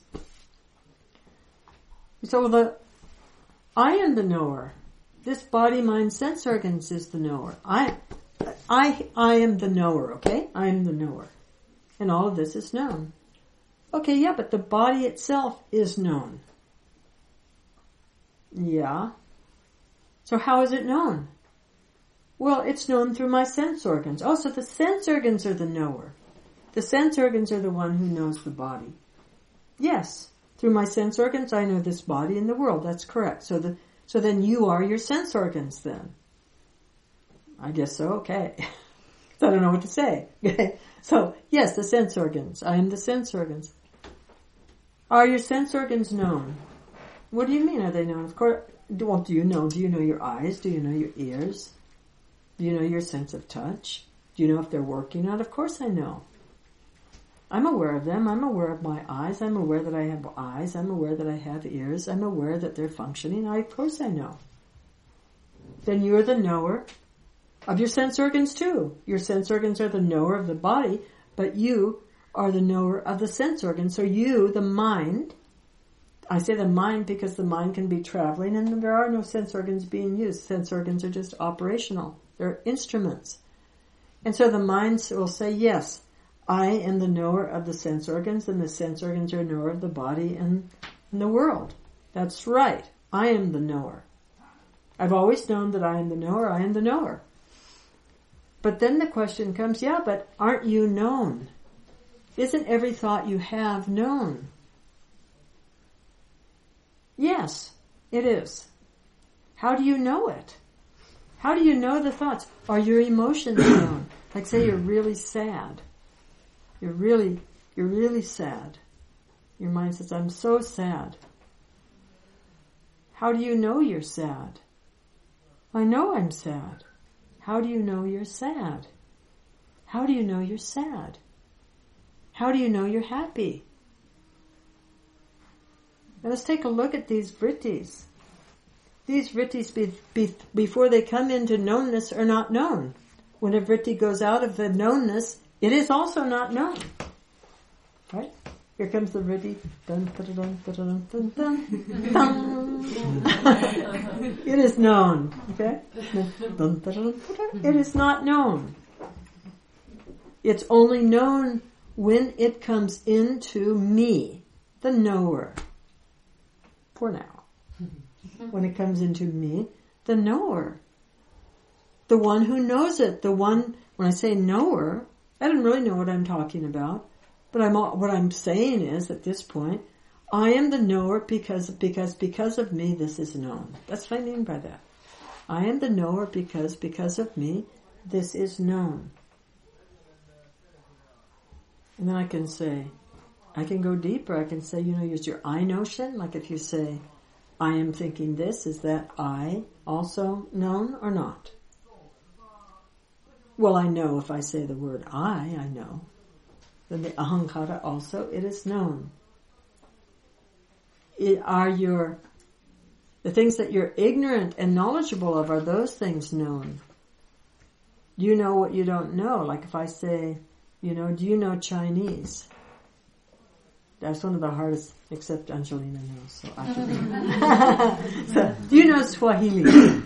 A: so I am the knower. This body, mind, sense organs is the knower. I am the knower, okay? I am the knower. And all of this is known. Okay, yeah, but the body itself is known. Yeah. So how is it known? Well, it's known through my sense organs. Oh, so the sense organs are the knower. The sense organs are the one who knows the body. Yes, through my sense organs I know this body and the world. That's correct. So then you are your sense organs then. I guess so, okay. I don't know what to say. So, yes, the sense organs. I am the sense organs. Are your sense organs known? What do you mean, are they known? Of course. Well, do you know your eyes? Do you know your ears? Do you know your sense of touch? Do you know if they're working out? Of course I know. I'm aware of them. I'm aware of my eyes. I'm aware that I have eyes. I'm aware that I have ears. I'm aware that they're functioning. Of course I know. Then you're the knower of your sense organs too. Your sense organs are the knower of the body, but you are the knower of the sense organs. So you, the mind, I say the mind because the mind can be traveling and there are no sense organs being used. Sense organs are just operational. They're instruments. And so the mind will say, yes, I am the knower of the sense organs and the sense organs are knower of the body and the world. That's right. I am the knower. I've always known that I am the knower. I am the knower. But then the question comes, yeah, but aren't you known? Isn't every thought you have known? Yes, it is. How do you know it? How do you know the thoughts? Are your emotions known? Like say you're really sad. You're really sad. Your mind says, I'm so sad. How do you know you're sad? I know I'm sad. How do you know you're sad? How do you know you're sad? How do you know you're happy? Now let's take a look at these vrittis. These vrittis, before they come into knownness, are not known. When a vritti goes out of the knownness, it is also not known. Right? Here comes the ready. Dun, dun, dun, dun, dun, dun, dun. It is known. Okay? Dun, dun, dun, dun. It is not known. It's only known when it comes into me, the knower. For now. When it comes into me, the knower. The one who knows it. The one, when I say knower, I don't really know what I'm talking about. But what I'm saying is, at this point, I am the knower because of me this is known. That's what I mean by that. I am the knower because of me this is known. And then I can say, I can go deeper. I can say, use your I notion. Like if you say, I am thinking this, is that I also known or not? Well, I know if I say the word I know. Then the ahankara also, it is known. The things that you're ignorant and knowledgeable of, are those things known? You know what you don't know. Like if I say, do you know Chinese? That's one of the hardest, except Angelina knows. So I can. So, do you know Swahili?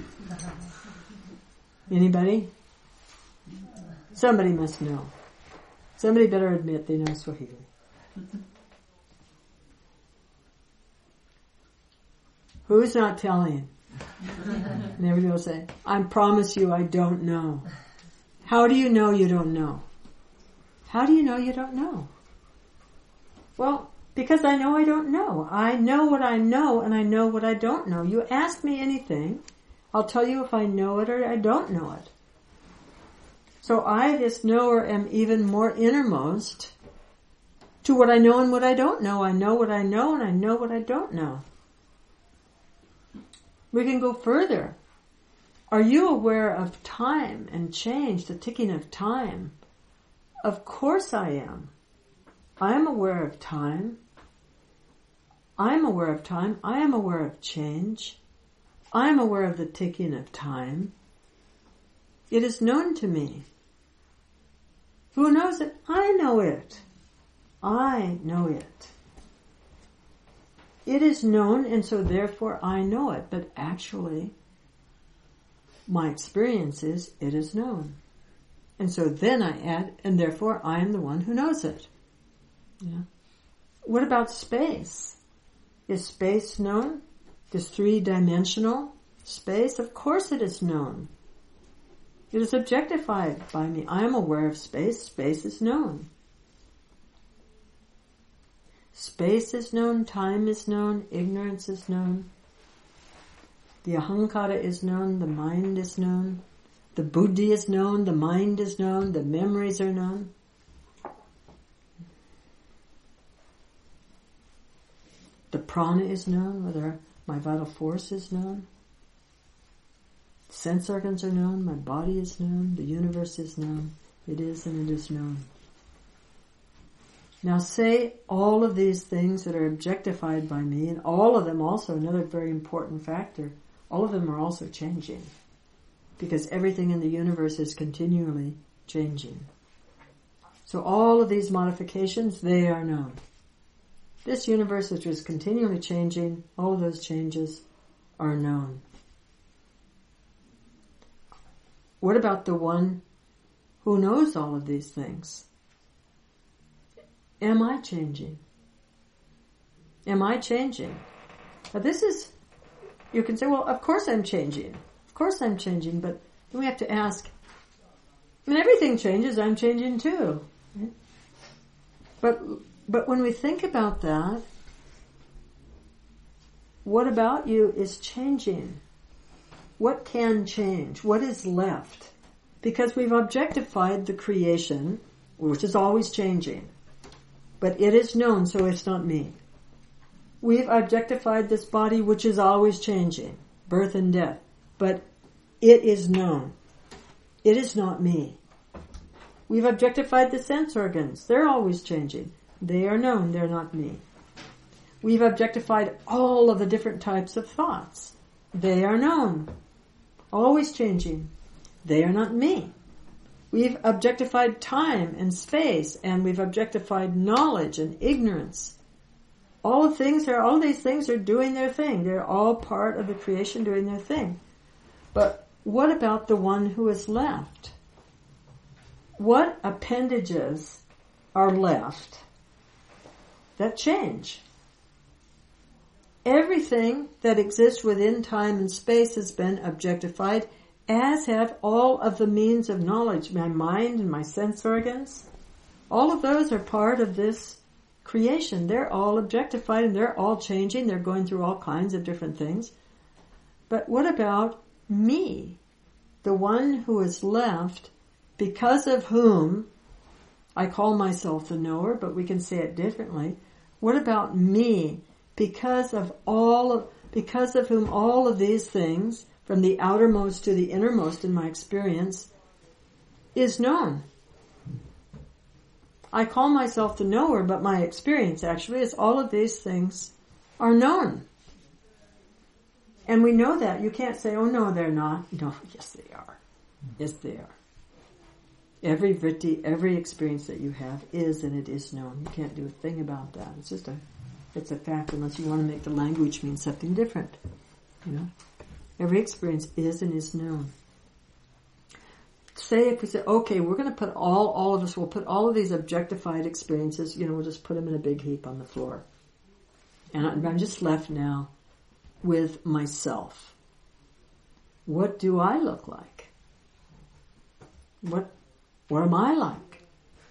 A: Anybody? Somebody must know. Somebody better admit they know Swahili. Who's not telling? And everybody will say, I promise you I don't know. How do you know you don't know? How do you know you don't know? Well, because I know I don't know. I know what I know and I know what I don't know. You ask me anything, I'll tell you if I know it or I don't know it. So I, this knower, am even more innermost to what I know and what I don't know. I know what I know and I know what I don't know. We can go further. Are you aware of time and change, the ticking of time? Of course I am. I am aware of time. I am aware of time. I am aware of change. I am aware of the ticking of time. It is known to me. Who knows it? I know it. I know it. It is known, and so therefore I know it. But actually, my experience is it is known. And so then I add, and therefore I am the one who knows it. Yeah. What about space? Is space known? Is three-dimensional space? Of course it is known. It is objectified by me. I am aware of space. Space is known. Space is known. Time is known. Ignorance is known. The ahankara is known. The mind is known. The buddhi is known. The mind is known. The memories are known. The prana is known. Whether my vital force is known. Sense organs are known, my body is known, the universe is known. It is and it is known. Now say all of these things that are objectified by me, and all of them also, another very important factor, all of them are also changing. Because everything in the universe is continually changing. So all of these modifications, they are known. This universe which is continually changing, all of those changes are known. What about the one who knows all of these things? Am I changing? Am I changing? Now this is, you can say, well, of course I'm changing. Of course I'm changing, but then we have to ask, everything changes, I'm changing too. Right? But when we think about that, what about you is changing? What can change? What is left? Because we've objectified the creation, which is always changing. But it is known, so it's not me. We've objectified this body, which is always changing. Birth and death. But it is known. It is not me. We've objectified the sense organs. They're always changing. They are known. They're not me. We've objectified all of the different types of thoughts. They are known. Always changing. They are not me. We've objectified time and space, and we've objectified knowledge and ignorance. All these things are doing their thing. They're all part of the creation doing their thing. But what about the one who is left? What appendages are left that change? Everything that exists within time and space has been objectified, as have all of the means of knowledge, my mind and my sense organs. All of those are part of this creation. They're all objectified and they're all changing. They're going through all kinds of different things. But what about me, the one who is left, because of whom I call myself the knower, but we can say it differently. What about me, because of whom all of these things, from the outermost to the innermost in my experience, is known? I call myself the knower, but my experience actually is all of these things are known. And we know that. You can't say, oh no, they're not. No, yes they are. Yes they are. Every vritti, every experience that you have is, and it is known. You can't do a thing about that. It's a fact, unless you want to make the language mean something different. You know? Every experience is and is known. Say if we say, okay, we're going to put all of us, we'll put all of these objectified experiences, we'll just put them in a big heap on the floor. And I'm just left now with myself. What do I look like? What am I like?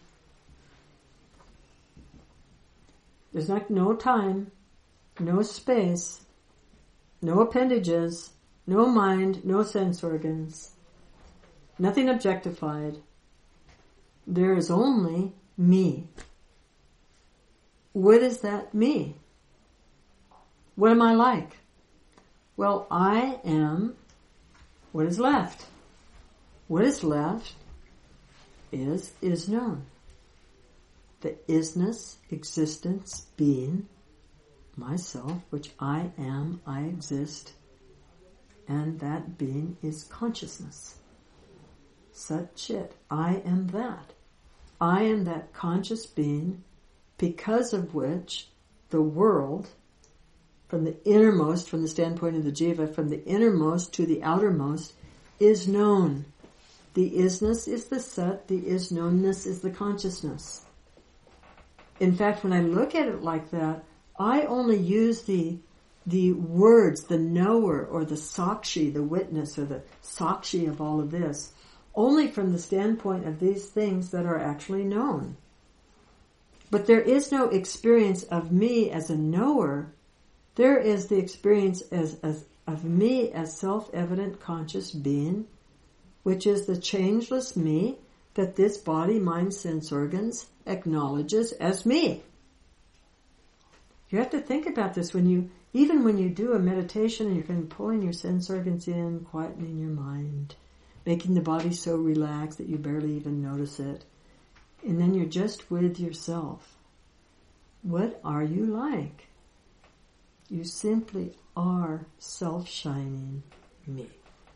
A: There's no time, no space, no appendages, no mind, no sense organs, nothing objectified. There is only me. What is that me? What am I like? Well, I am what is left. What is left is known. The isness, existence, being, myself, which I am, I exist, and that being is consciousness. Sat Chit, I am that. I am that conscious being, because of which the world, from the innermost, from the standpoint of the jiva, from the innermost to the outermost, is known. The isness is the sat, the is-knownness is the consciousness. In fact, when I look at it like that, I only use the words, the knower, or the sakshi, the witness, or the sakshi of all of this, only from the standpoint of these things that are actually known. But there is no experience of me as a knower. There is the experience of me as self-evident conscious being, which is the changeless me that this body, mind, sense organs acknowledges as me. You have to think about this even when you do a meditation and you're kind of pulling your sense organs in, quietening your mind, making the body so relaxed that you barely even notice it. And then you're just with yourself. What are you like? You simply are self-shining me.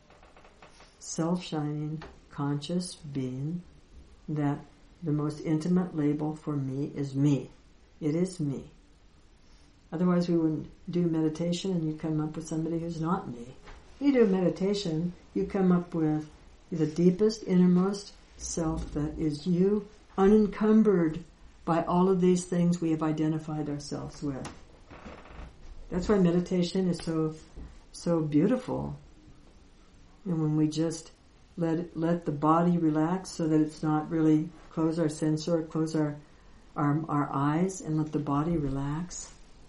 A: Self-shining, conscious being, that the most intimate label for me is me. It is me. Otherwise we wouldn't do meditation and you come up with somebody who's not me. You do meditation, you come up with the deepest, innermost self that is you, unencumbered by all of these things we have identified ourselves with. That's why meditation is so beautiful. And when we just let the body relax so that it's not really close our sensor, close our eyes and let the body relax,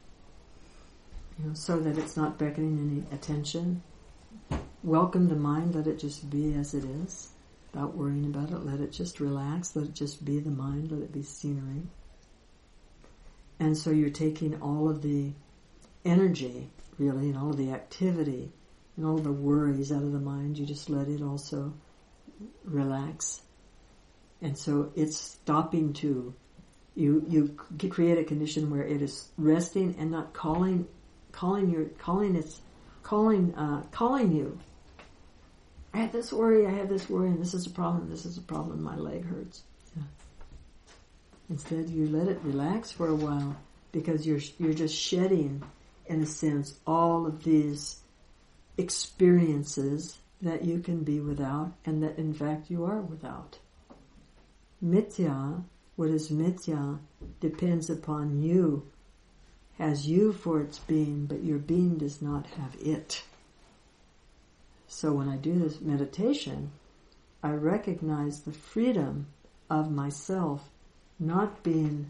A: so that it's not beckoning any attention. Welcome the mind, let it just be as it is, without worrying about it. Let it just relax, let it just be the mind, let it be scenery. And so you're taking all of the energy, really, and all of the activity, and all the worries out of the mind. You just let it also relax. And so it's stopping to, you create a condition where it is resting and not calling you, I have this worry, and this is a problem, my leg hurts. Yeah. Instead, you let it relax for a while, because you're just shedding, in a sense, all of these experiences that you can be without, and that in fact you are without. Mithya, what is mithya, depends upon you, has you for its being, but your being does not have it. So when I do this meditation, I recognize the freedom of myself not being,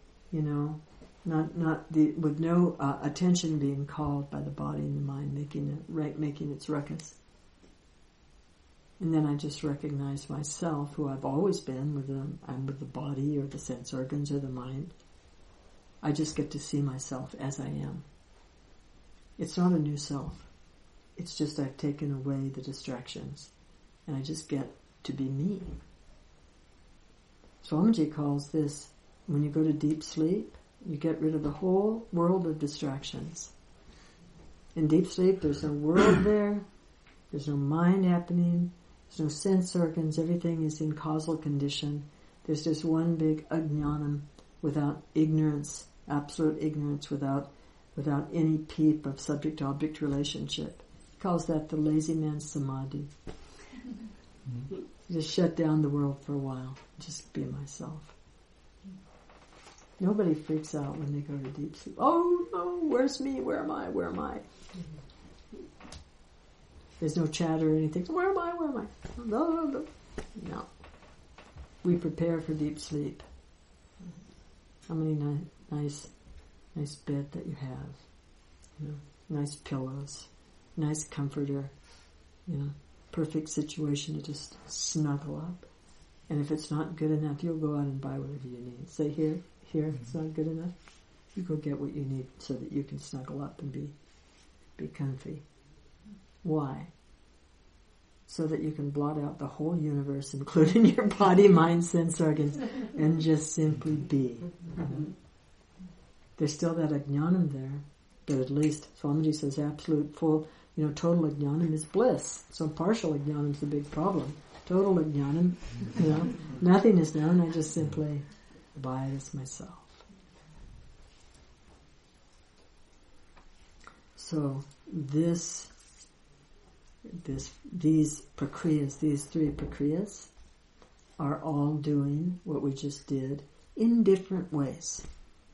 A: with no attention being called by the body and the mind, making its ruckus. And then I just recognize myself, who I've always been, I'm with the body or the sense organs or the mind. I just get to see myself as I am. It's not a new self. It's just I've taken away the distractions, and I just get to be me. Swamiji calls this, when you go to deep sleep, you get rid of the whole world of distractions. In deep sleep, there's no world there, there's no mind happening, there's no sense organs, everything is in causal condition. There's just one big ajnanam, without ignorance, absolute ignorance, without any peep of subject-object relationship. He calls that the lazy man's samadhi. Just shut down the world for a while, just be myself. Nobody freaks out when they go to deep sleep. Oh no, where's me? Where am I? Where am I? There's no chatter or anything. Where am I? Where am I? No. We prepare for deep sleep. How many nice bed that you have. Nice pillows, nice comforter, perfect situation to just snuggle up. And if it's not good enough, you'll go out and buy whatever you need. Say here, it's not good enough. You go get what you need so that you can snuggle up and be comfy. Why? So that you can blot out the whole universe, including your body, mind, sense organs, and just simply be. There's still that ajnanam there, but at least Swamiji says absolute full, total ajnanam is bliss. So partial ajnanam is the big problem. Total ajnanam, nothing is known, I just simply abide as myself. So these prakriyas, these three prakriyas, are all doing what we just did in different ways.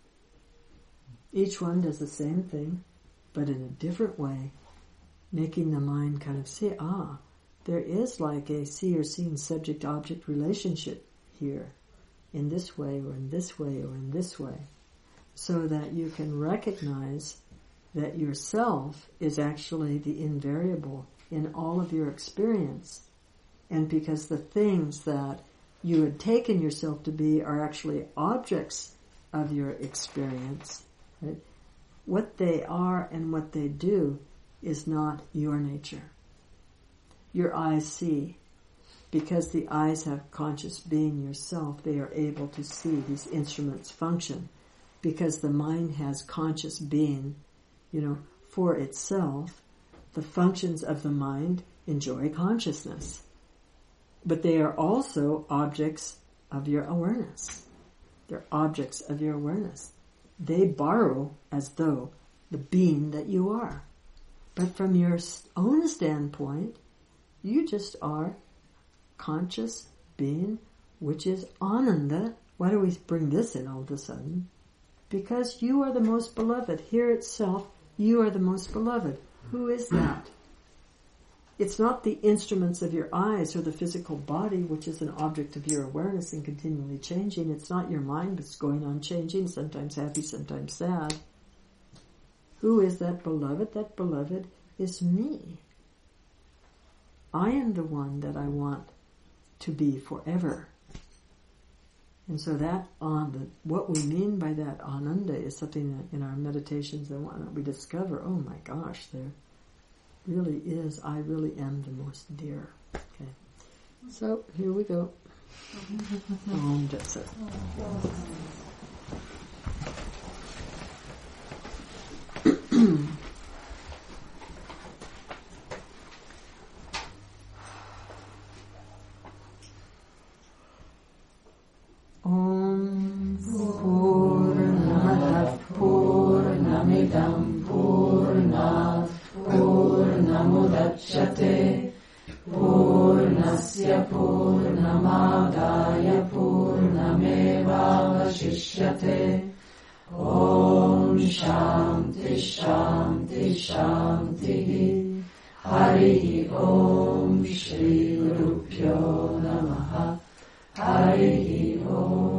A: Each one does the same thing, but in a different way, making the mind kind of see, there is like a see or seen subject-object relationship here, in this way, or in this way, or in this way, so that you can recognize that yourself is actually the invariable in all of your experience. And because the things that you had taken yourself to be are actually objects of your experience, right? What they are and what they do is not your nature. Your eyes see. Because the eyes have conscious being yourself, they are able to see these instruments function. Because the mind has conscious being, for itself, the functions of the mind enjoy consciousness. But they are also objects of your awareness. They're objects of your awareness. They borrow as though the being that you are. But from your own standpoint, you just are conscious being, which is Ananda. Why do we bring this in all of a sudden? Because you are the most beloved. Here itself, you are the most beloved. Who is that? It's not the instruments of your eyes or the physical body, which is an object of your awareness and continually changing. It's not your mind that's going on changing, sometimes happy, sometimes sad. Who is that beloved? That beloved is me. I am the one that I want to be forever. And so that what we mean by that ananda is something that in our meditations that we discover, oh my gosh, there really is, I really am the most dear. Okay. So here we go. Om Tat Sat.
B: Purnamidamidasya Purnamadaya Purnamevavashishyate Om Shanti Shanti Shanti Hari Om Shri Gurubhyo Namaha Hari Om